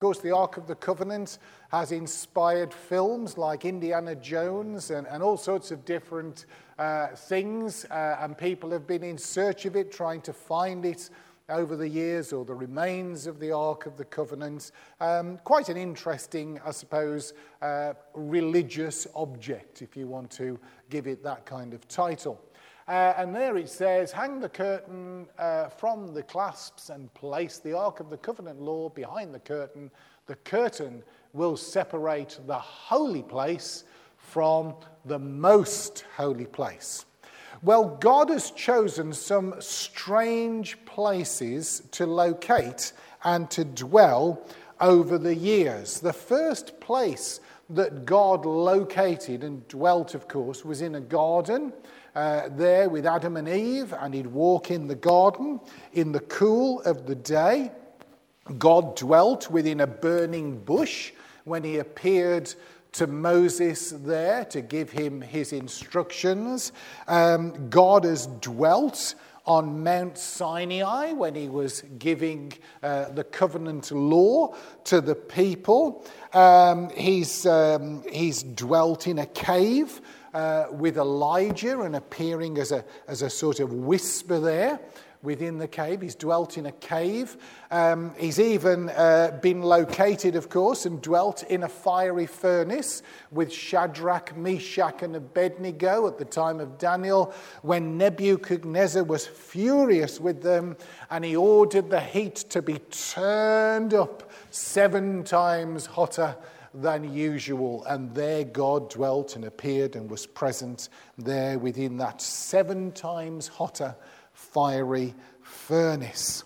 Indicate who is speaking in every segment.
Speaker 1: course, the Ark of the Covenant has inspired films like Indiana Jones and all sorts of different things, and people have been in search of it, trying to find it over the years, or the remains of the Ark of the Covenant. Quite an interesting, I suppose, religious object, if you want to give it that kind of title. And there it says, hang the curtain from the clasps and place the Ark of the Covenant law behind the curtain. The curtain will separate the holy place from the most holy place. Well, God has chosen some strange places to locate and to dwell over the years. The first place that God located and dwelt, of course, was in a garden there with Adam and Eve, and he'd walk in the garden in the cool of the day. God dwelt within a burning bush when he appeared to Moses there to give him his instructions. God has dwelt on Mount Sinai when he was giving the covenant law to the people. He's dwelt in a cave with Elijah and appearing as a sort of whisper there within the cave. He's dwelt in a cave. He's even been located, of course, and dwelt in a fiery furnace with Shadrach, Meshach, and Abednego at the time of Daniel, when Nebuchadnezzar was furious with them, and he ordered the heat to be turned up 7 times hotter than usual. And there God dwelt and appeared and was present there within that 7 times hotter fiery furnace.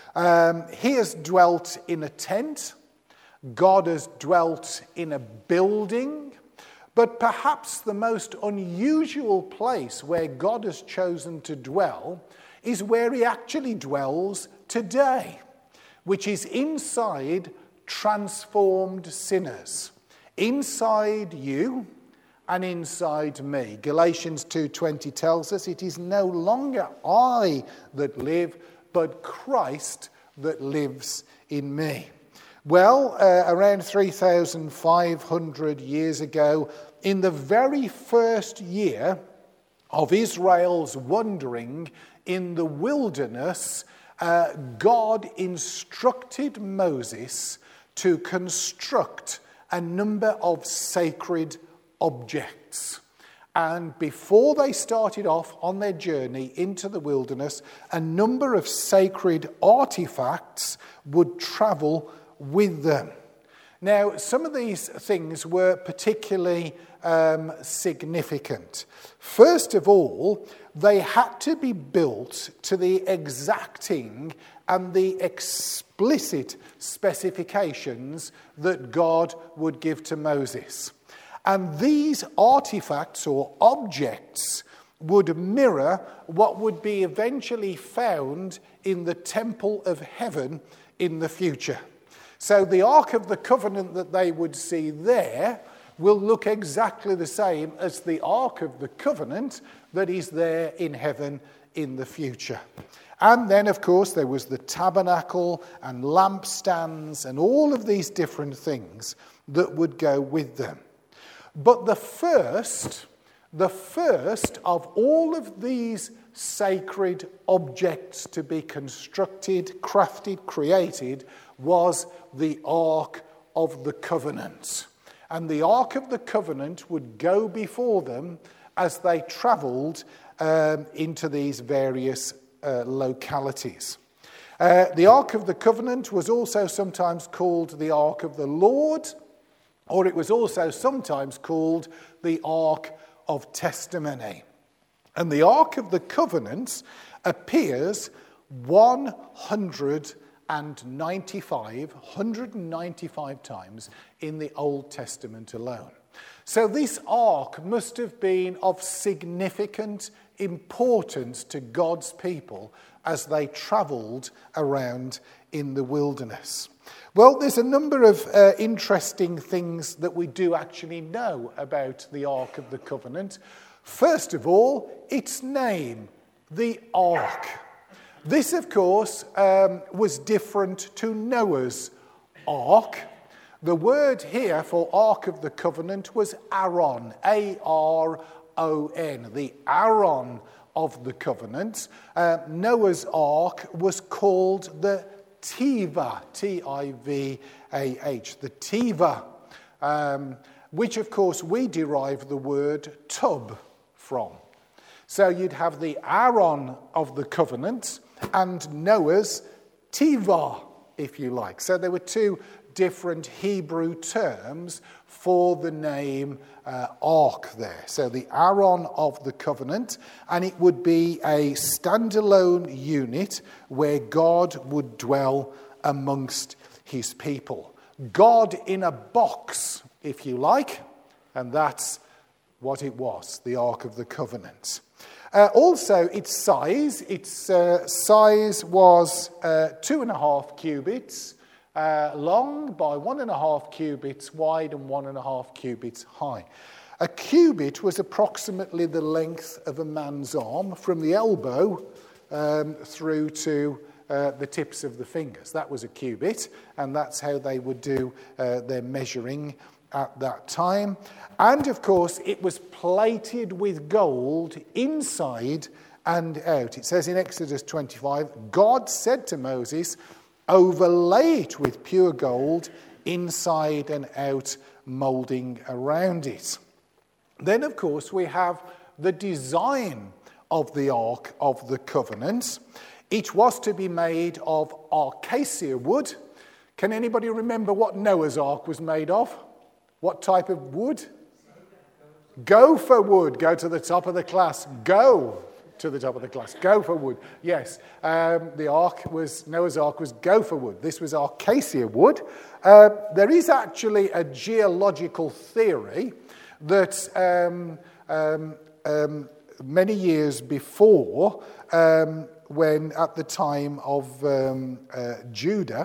Speaker 1: He has dwelt in a tent. God has dwelt in a building. But perhaps the most unusual place where God has chosen to dwell is where he actually dwells today, which is inside transformed sinners, inside you and inside me. Galatians 2:20 tells us, it is no longer I that live, but Christ that lives in me. Well, around 3,500 years ago, in the very first year of Israel's wandering in the wilderness, God instructed Moses to construct a number of sacred objects. And before they started off on their journey into the wilderness, a number of sacred artifacts would travel with them. Now, some of these things were particularly significant. First of all, they had to be built to the exacting and the explicit specifications that God would give to Moses. And these artifacts or objects would mirror what would be eventually found in the temple of heaven in the future. So the Ark of the Covenant that they would see there will look exactly the same as the Ark of the Covenant that is there in heaven in the future. And then, of course, there was the tabernacle and lampstands and all of these different things that would go with them. But the first of all of these sacred objects to be constructed, crafted, created, was the Ark of the Covenant. And the Ark of the Covenant would go before them as they travelled into these various localities. The Ark of the Covenant was also sometimes called the Ark of the Lord, or it was also sometimes called the Ark of Testimony. And the Ark of the Covenant appears 195 times in the Old Testament alone. So this ark must have been of significant importance to God's people as they travelled around in the wilderness. Well, there's a number of interesting things that we do actually know about the Ark of the Covenant. First of all, its name, the Ark. This, of course, was different to Noah's Ark, The word here for Ark of the Covenant was Aron, A-R-O-N, the Aron of the Covenant. Noah's Ark was called the Tivah, T-I-V-A-H, the Tivah, which of course we derive the word tub from. So you'd have the Aron of the Covenant and Noah's Tivah, if you like. So there were two different Hebrew terms for the name Ark there. So the Aron of the Covenant, and it would be a standalone unit where God would dwell amongst his people. God in a box, if you like, and that's what it was, the Ark of the Covenant. Also, its size was 2.5 cubits long by 1.5 cubits wide and 1.5 cubits high. A cubit was approximately the length of a man's arm from the elbow through to the tips of the fingers. That was a cubit, and that's how they would do their measuring at that time. And of course, it was plated with gold inside and out. It says in Exodus 25, God said to Moses, overlay it with pure gold inside and out, moulding around it. Then, of course, we have the design of the Ark of the Covenant. It was to be made of acacia wood. Can anybody remember what Noah's Ark was made of? What type of wood? Gopher wood. Go to the top of the class. Go to the top of the class. Gopher wood. Yes, Noah's Ark was gopher wood. This was acacia wood. There is actually a geological theory that many years before, when at the time of Judah,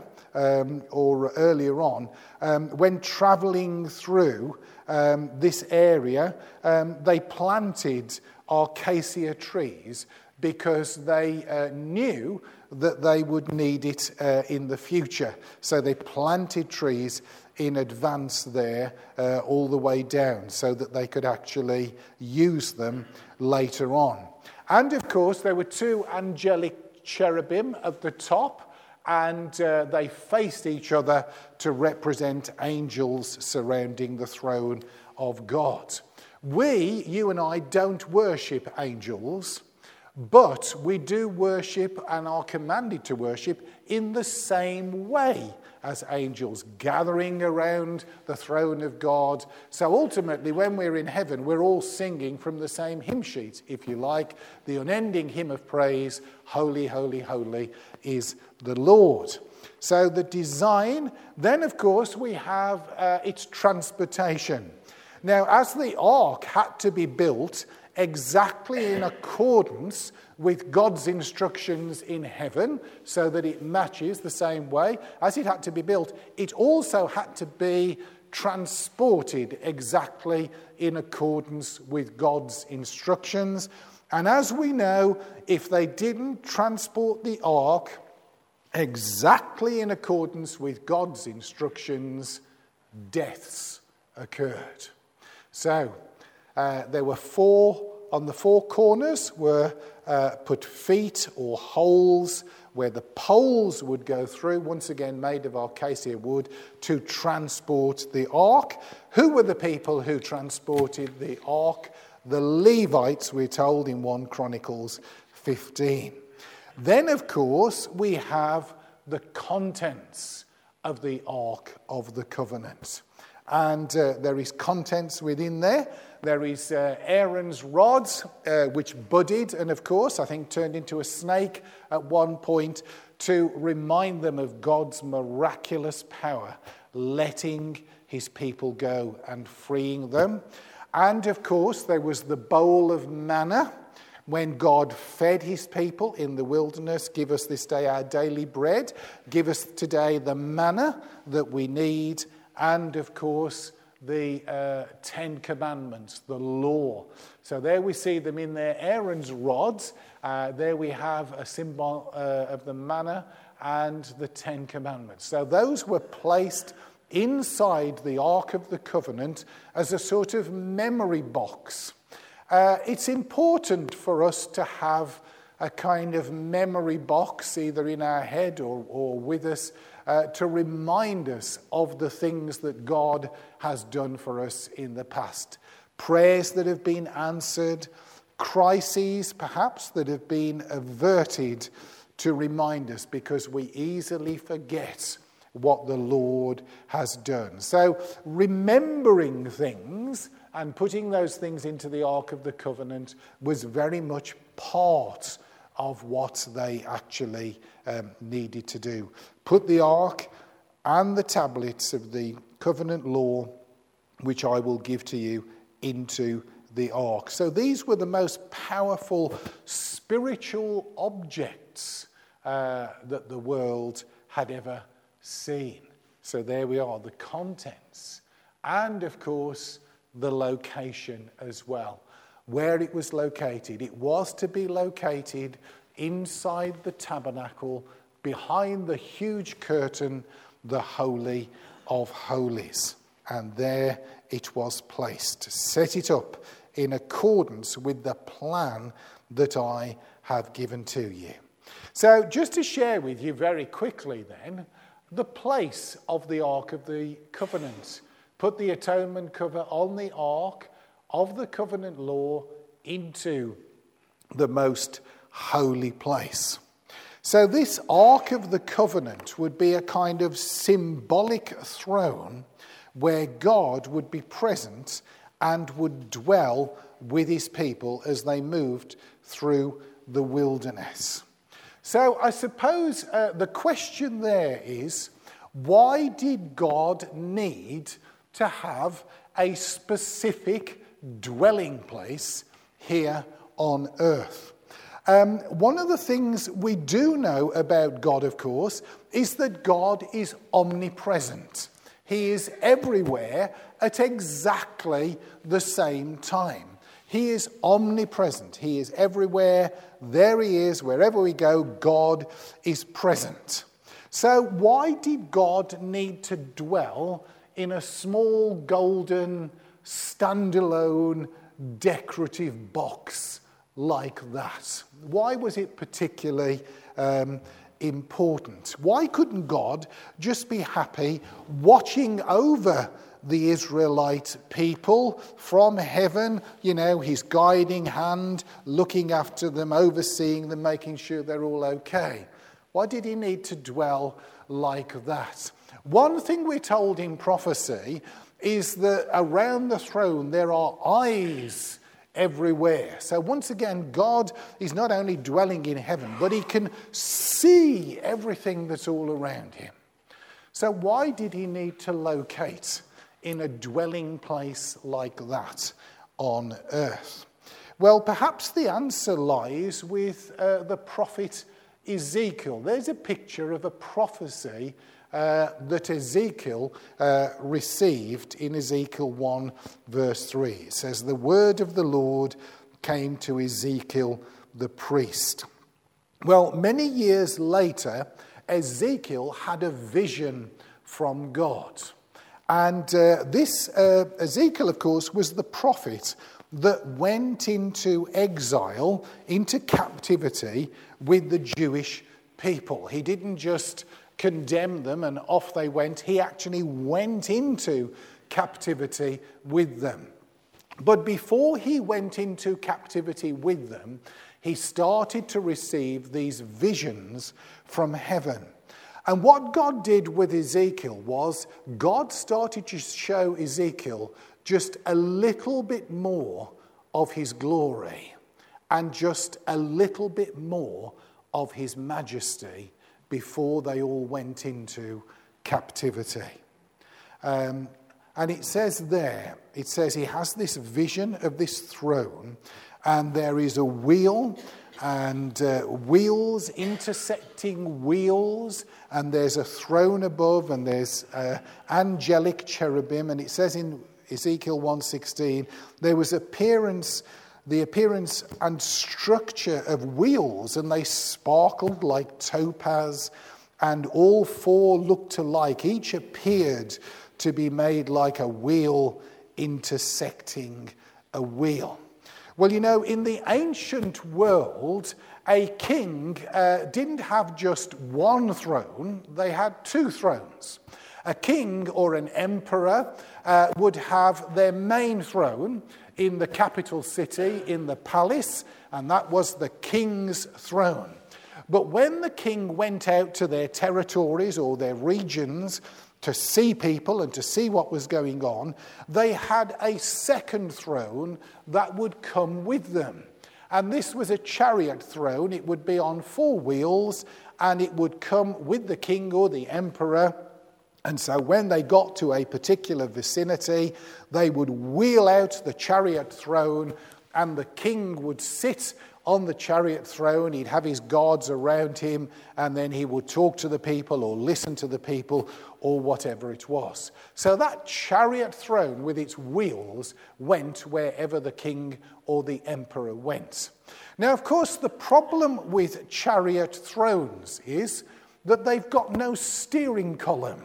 Speaker 1: or earlier on, when travelling through this area, they planted acacia trees because they knew that they would need it in the future. So they planted trees in advance there all the way down so that they could actually use them later on. And of course, there were two angelic cherubim at the top, and they faced each other to represent angels surrounding the throne of God. You and I, don't worship angels, but we do worship and are commanded to worship in the same way as angels, gathering around the throne of God. So ultimately, when we're in heaven, we're all singing from the same hymn sheet, if you like, the unending hymn of praise, holy, holy, holy is the Lord. So the design, then of course we have its transportation. Now, as the ark had to be built exactly in accordance with God's instructions in heaven, so that it matches the same way as it had to be built, it also had to be transported exactly in accordance with God's instructions. And as we know, if they didn't transport the ark exactly in accordance with God's instructions, deaths occurred. So there were on the four corners were put feet or holes where the poles would go through, once again made of acacia wood, to transport the ark. Who were the people who transported the ark? The Levites, we're told in 1 Chronicles 15. Then, of course, we have the contents of the Ark of the Covenant. And there is contents within there. There is Aaron's rods, which budded and, of course, I think turned into a snake at one point to remind them of God's miraculous power, letting his people go and freeing them. And, of course, there was the bowl of manna when God fed his people in the wilderness. Give us this day our daily bread. Give us today the manna that we need. And, of course, the 10 Commandments, the law. So there we see them in there. Aaron's rods. There we have a symbol of the manna and the 10 Commandments. So those were placed inside the Ark of the Covenant as a sort of memory box. It's important for us to have a kind of memory box, either in our head or with us, to remind us of the things that God has done for us in the past. Prayers that have been answered, crises perhaps that have been averted, to remind us, because we easily forget what the Lord has done. So remembering things and putting those things into the Ark of the Covenant was very much part of what they actually needed to do. Put the Ark and the tablets of the covenant law, which I will give to you, into the Ark. So these were the most powerful spiritual objects that the world had ever seen. So there we are, the contents. And of course, the location as well. Where it was located. It was to be located inside the tabernacle, behind the huge curtain, the Holy of Holies. And there it was placed. Set it up in accordance with the plan that I have given to you. So just to share with you very quickly then, the place of the Ark of the Covenant. Put the atonement cover on the Ark of the covenant law into the most holy place. So this Ark of the Covenant would be a kind of symbolic throne where God would be present and would dwell with his people as they moved through the wilderness. So I suppose the question there is, why did God need to have a specific dwelling place here on earth? One of the things we do know about God, of course, is that God is omnipresent. He is everywhere at exactly the same time. He is omnipresent. He is everywhere. There he is. Wherever we go, God is present. So why did God need to dwell in a small golden standalone decorative box like that? Why was it particularly important? Why couldn't God just be happy watching over the Israelite people from heaven, his guiding hand, looking after them, overseeing them, making sure they're all okay? Why did he need to dwell like that? One thing we're told in prophecy is that around the throne there are eyes everywhere. So once again, God is not only dwelling in heaven, but he can see everything that's all around him. So why did he need to locate in a dwelling place like that on earth? Well, perhaps the answer lies with the prophet Ezekiel. There's a picture of a prophecy that Ezekiel received in Ezekiel 1 verse 3. It says, "The word of the Lord came to Ezekiel the priest." Well, many years later, Ezekiel had a vision from God. And this Ezekiel, of course, was the prophet that went into exile, into captivity with the Jewish people. He didn't just condemn them and off they went. He actually went into captivity with them. But before he went into captivity with them, he started to receive these visions from heaven. And what God did with Ezekiel was God started to show Ezekiel just a little bit more of his glory and just a little bit more of his majesty before they all went into captivity. And it says there, he has this vision of this throne, and there is a wheel and wheels intersecting wheels, and there's a throne above, and there's angelic cherubim. And it says in Ezekiel 1:16, there was the appearance and structure of wheels, and they sparkled like topaz and all four looked alike. Each appeared to be made like a wheel intersecting a wheel. Well, you know, in the ancient world, a king didn't have just one throne, they had two thrones. A king or an emperor would have their main throne in the capital city, in the palace, and that was the king's throne. But when the king went out to their territories or their regions to see people and to see what was going on, they had a second throne that would come with them. And this was a chariot throne. It would be on four wheels, and it would come with the king or the emperor. And so when they got to a particular vicinity, they would wheel out the chariot throne, and the king would sit on the chariot throne. He'd have his guards around him, and then he would talk to the people or listen to the people or whatever it was. So that chariot throne with its wheels went wherever the king or the emperor went. Now, of course, the problem with chariot thrones is that they've got no steering column.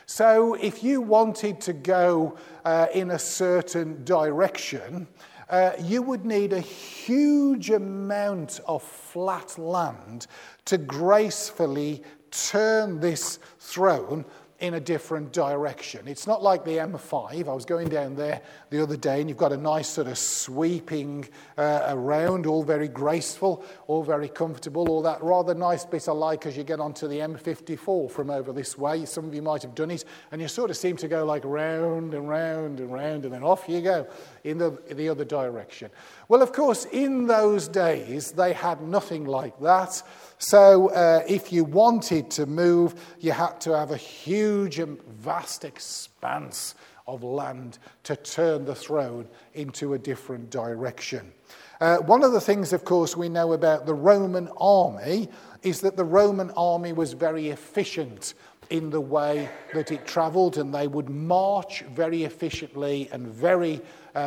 Speaker 1: So if you wanted to go in a certain direction, you would need a huge amount of flat land to gracefully turn this throne in a different direction. It's not like the M5. I was going down there the other day, and you've got a nice sort of sweeping around, all very graceful, all very comfortable, all that rather nice bit I like as you get onto the M54 from over this way. Some of you might have done it, and you sort of seem to go like round and round and round, and then off you go in the other direction. Well, of course, in those days, they had nothing like that. So if you wanted to move, you had to have a huge and vast expanse of land to turn the throne into a different direction. One of the things, of course, we know about the Roman army is that the Roman army was very efficient in the way that it travelled, and they would march very efficiently and very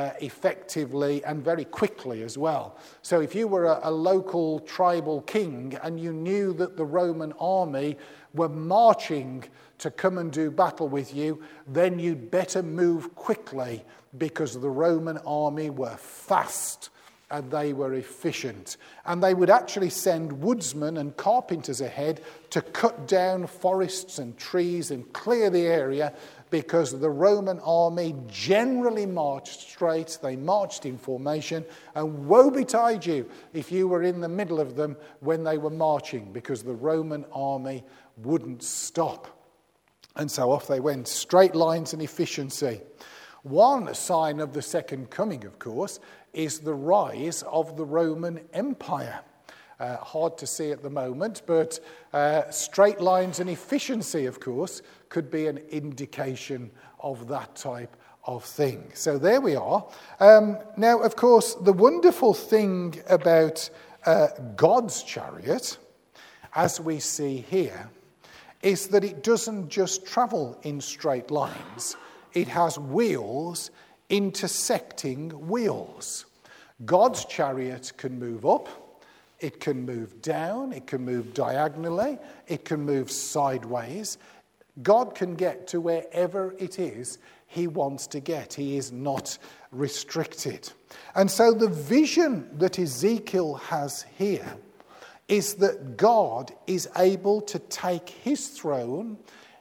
Speaker 1: effectively and very quickly as well. So if you were a local tribal king and you knew that the Roman army were marching to come and do battle with you, then you'd better move quickly, because the Roman army were fast and they were efficient. And they would actually send woodsmen and carpenters ahead to cut down forests and trees and clear the area, because the Roman army generally marched straight. They marched in formation, and woe betide you if you were in the middle of them when they were marching, because the Roman army wouldn't stop. And so off they went, straight lines and efficiency. One sign of the second coming, of course, is the rise of the Roman Empire. Hard to see at the moment, but straight lines and efficiency, of course, could be an indication of that type of thing. So there we are. Now, of course, the wonderful thing about God's chariot, as we see here, is that it doesn't just travel in straight lines. It has wheels intersecting wheels. God's chariot can move up, it can move down, it can move diagonally, it can move sideways. God can get to wherever it is he wants to get. He is not restricted. And so the vision that Ezekiel has here is that God is able to take his throne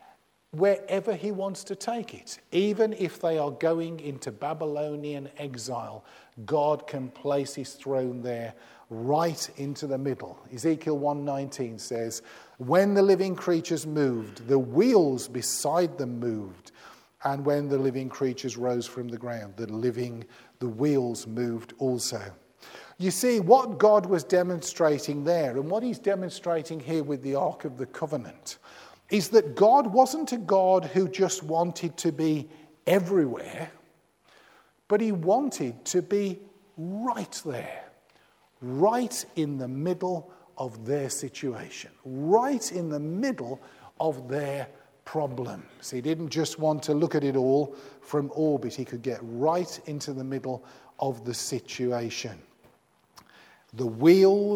Speaker 1: wherever he wants to take it. Even if they are going into Babylonian exile, God can place his throne there right into the middle. Ezekiel 1:19 says, when the living creatures moved, the wheels beside them moved. And when the living creatures rose from the ground, the wheels moved also. You see, what God was demonstrating there, and what he's demonstrating here with the Ark of the Covenant, is that God wasn't a God who just wanted to be everywhere, but he wanted to be right there, right in the middle of their situation, right in the middle of their problems. He didn't just want to look at it all from orbit. He could get right into the middle of the situation. The wheels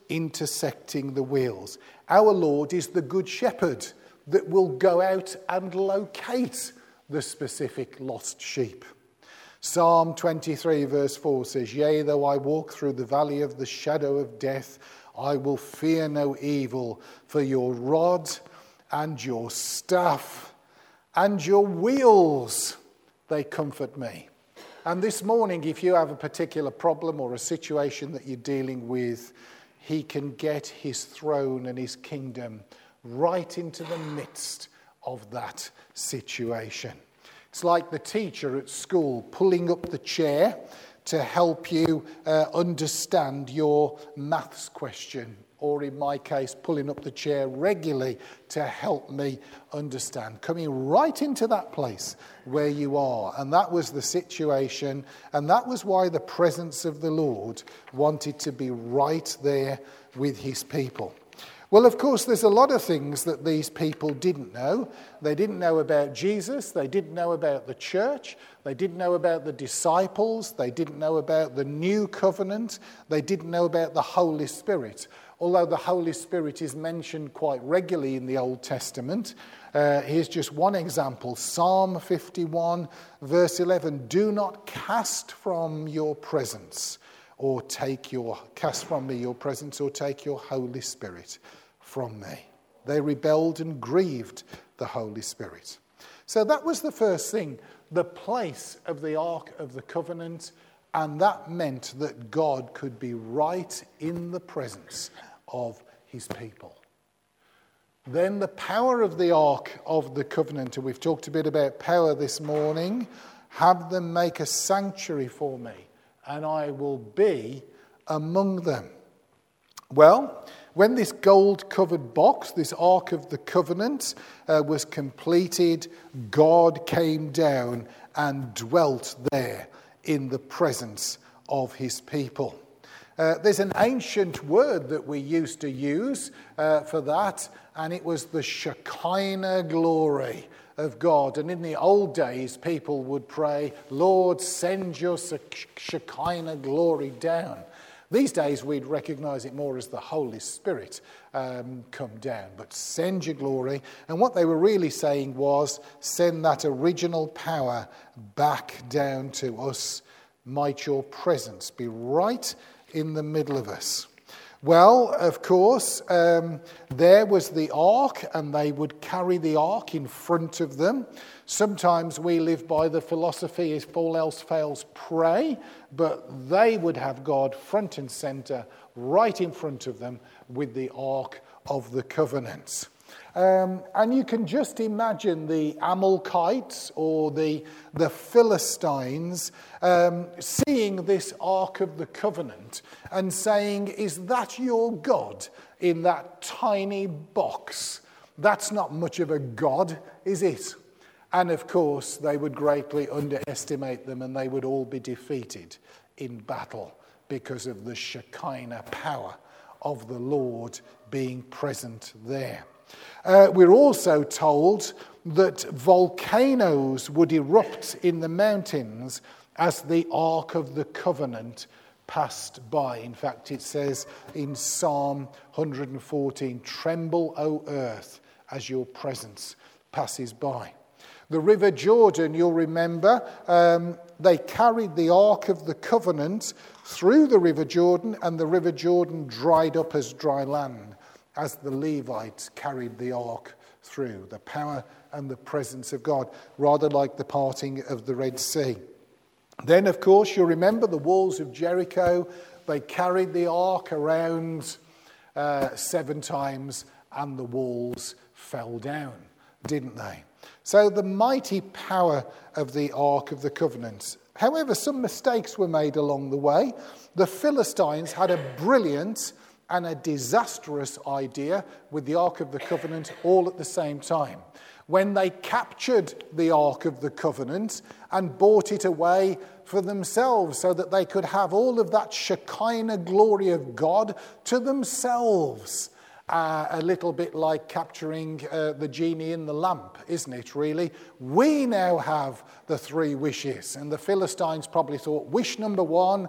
Speaker 1: intersecting the wheels. Our Lord is the good shepherd that will go out and locate the specific lost sheep. Psalm 23 verse 4 says, "Yea, though I walk through the valley of the shadow of death, I will fear no evil, for your rod and your staff and your wheels, they comfort me." And this morning, if you have a particular problem or a situation that you're dealing with, he can get his throne and his kingdom right into the midst of that situation. It's like the teacher at school pulling up the chair to help you understand your maths question, or in my case, pulling up the chair regularly to help me understand, coming right into that place where you are. And that was the situation, and that was why the presence of the Lord wanted to be right there with his people. Well, of course, there's a lot of things that these people didn't know. They didn't know about Jesus. They didn't know about the church. They didn't know about the disciples. They didn't know about the new covenant. They didn't know about the Holy Spirit. Although the Holy Spirit is mentioned quite regularly in the Old Testament. Here's just one example. Psalm 51, verse 11. "Do not cast from your presence, or cast from me your presence, or take your Holy Spirit from me." They rebelled and grieved the Holy Spirit. So that was the first thing, the place of the Ark of the Covenant, and that meant that God could be right in the presence of his people. Then the power of the Ark of the Covenant, and we've talked a bit about power this morning. "Have them make a sanctuary for me, and I will be among them." Well, when this gold-covered box, this Ark of the Covenant, was completed, God came down and dwelt there in the presence of his people. There's an ancient word that we used to use for that, and it was the Shekinah glory of God. And in the old days, people would pray, "Lord, send your Shekinah glory down." These days, we'd recognize it more as the Holy Spirit come down. But send your glory. And what they were really saying was, send that original power back down to us. Might your presence be right in the middle of us. Well, of course, there was the ark, and they would carry the ark in front of them. Sometimes we live by the philosophy, if all else fails, pray, but they would have God front and center, right in front of them with the Ark of the Covenant. And you can just imagine the Amalekites or the Philistines seeing this Ark of the Covenant and saying, "Is that your God in that tiny box? That's not much of a God, is it?" And of course, they would greatly underestimate them, and they would all be defeated in battle because of the Shekinah power of the Lord being present there. We're also told that volcanoes would erupt in the mountains as the Ark of the Covenant passed by. In fact, it says in Psalm 114, "Tremble, O earth, as your presence passes by." The River Jordan, you'll remember, they carried the Ark of the Covenant through the River Jordan, and the River Jordan dried up as dry land as the Levites carried the Ark through. The power and the presence of God, rather like the parting of the Red Sea. Then, of course, you'll remember the walls of Jericho. They carried the Ark around 7 times, and the walls fell down, didn't they? So the mighty power of the Ark of the Covenant. However, some mistakes were made along the way. The Philistines had a brilliant and a disastrous idea with the Ark of the Covenant all at the same time. When they captured the Ark of the Covenant and brought it away for themselves so that they could have all of that Shekinah glory of God to themselves. A little bit like capturing the genie in the lamp, isn't it, really? We now have the 3 wishes. And the Philistines probably thought, wish number 1,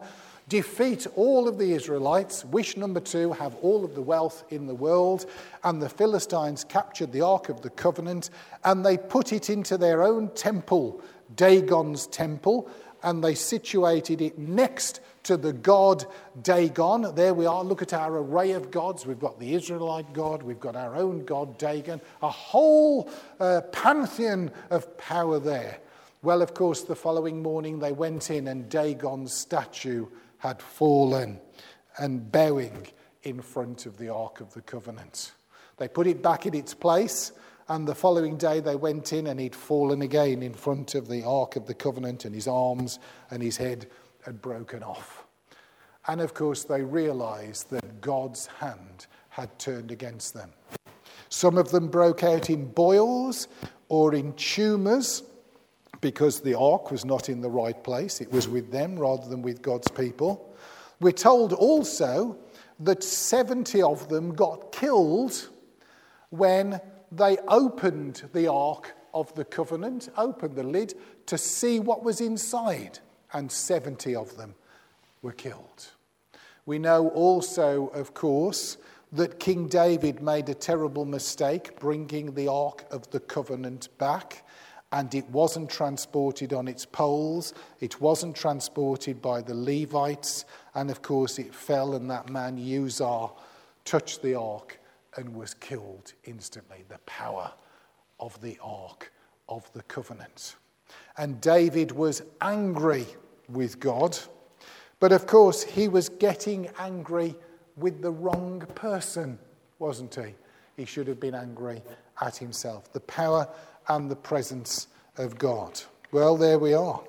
Speaker 1: defeat all of the Israelites. Wish number 2, have all of the wealth in the world. And the Philistines captured the Ark of the Covenant and they put it into their own temple, Dagon's temple, and they situated it next to the god Dagon. There we are. Look at our array of gods. We've got the Israelite god. We've got our own god Dagon. A whole pantheon of power there. Well, of course, the following morning they went in and Dagon's statue had fallen and bowing in front of the Ark of the Covenant. They put it back in its place, and the following day they went in and he'd fallen again in front of the Ark of the Covenant, and his arms and his head had broken off. And of course they realized that God's hand had turned against them. Some of them broke out in boils or in tumors because the ark was not in the right place. It was with them rather than with God's people. We're told also that 70 of them got killed when they opened the Ark of the Covenant, opened the lid to see what was inside, and 70 of them were killed. We know also, of course, that King David made a terrible mistake bringing the Ark of the Covenant back, and it wasn't transported on its poles, it wasn't transported by the Levites, and of course it fell, and that man Uzzah touched the ark and was killed instantly. The power of the Ark of the Covenant. And David was angry with God, but of course he was getting angry with the wrong person, wasn't he? He should have been angry at himself. The power and the presence of God. Well, there we are.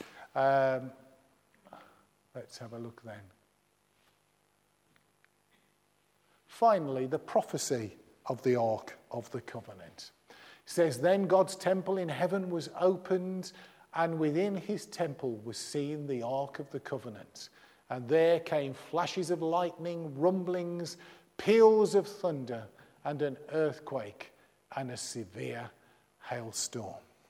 Speaker 1: Let's have a look then. Finally, the prophecy of the Ark of the Covenant. It says, then God's temple in heaven was opened, and within his temple was seen the Ark of the Covenant. And there came flashes of lightning, rumblings, peals of thunder, and an earthquake, and a severe hailstorm.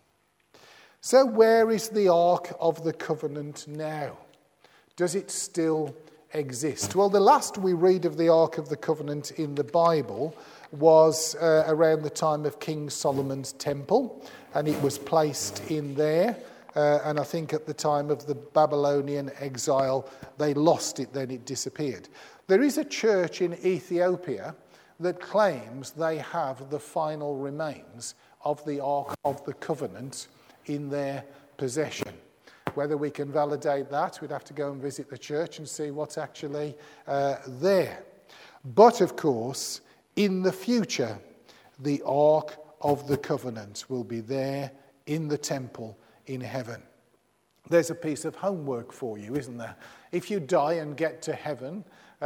Speaker 1: So where is the Ark of the Covenant now? Does it still exist? Well, the last we read of the Ark of the Covenant in the Bible was around the time of King Solomon's temple, and it was placed in there. And I think at the time of the Babylonian exile, they lost it, then it disappeared. There is a church in Ethiopia that claims they have the final remains of the Ark of the Covenant in their possession. Whether we can validate that, we'd have to go and visit the church and see what's actually there. But of course, in the future, the Ark of the Covenant will be there in the temple in heaven. There's a piece of homework for you, isn't there? If you die and get to heaven,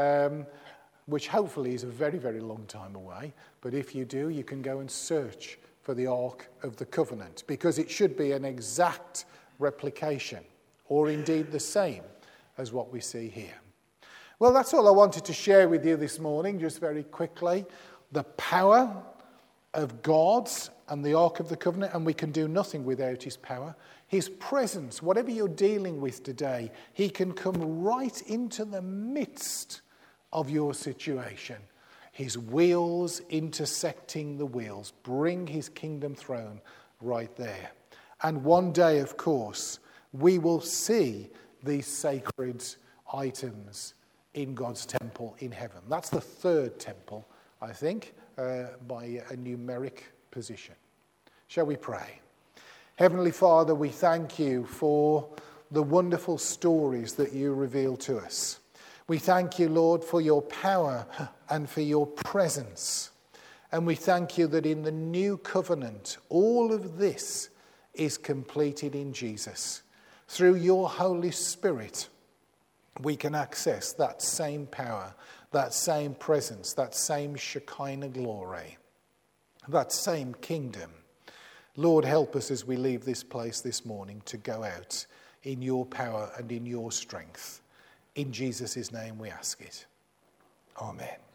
Speaker 1: which hopefully is a very, very long time away, but if you do, you can go and search for the Ark of the Covenant, because it should be an exact replication, or indeed the same as what we see here. Well, that's all I wanted to share with you this morning, just very quickly. The power of God's and the Ark of the Covenant, and we can do nothing without his power. His presence, whatever you're dealing with today, he can come right into the midst of your situation. His wheels intersecting the wheels, bring his kingdom throne right there. And one day, of course, we will see these sacred items in God's temple in heaven. That's the third temple, I think, by a numeric position. Shall we pray? Heavenly Father, we thank you for the wonderful stories that you reveal to us. We thank you, Lord, for your power and for your presence. And we thank you that in the new covenant, all of this is completed in Jesus. Through your Holy Spirit, we can access that same power, that same presence, that same Shekinah glory, that same kingdom. Lord, help us as we leave this place this morning to go out in your power and in your strength. In Jesus' name we ask it. Amen.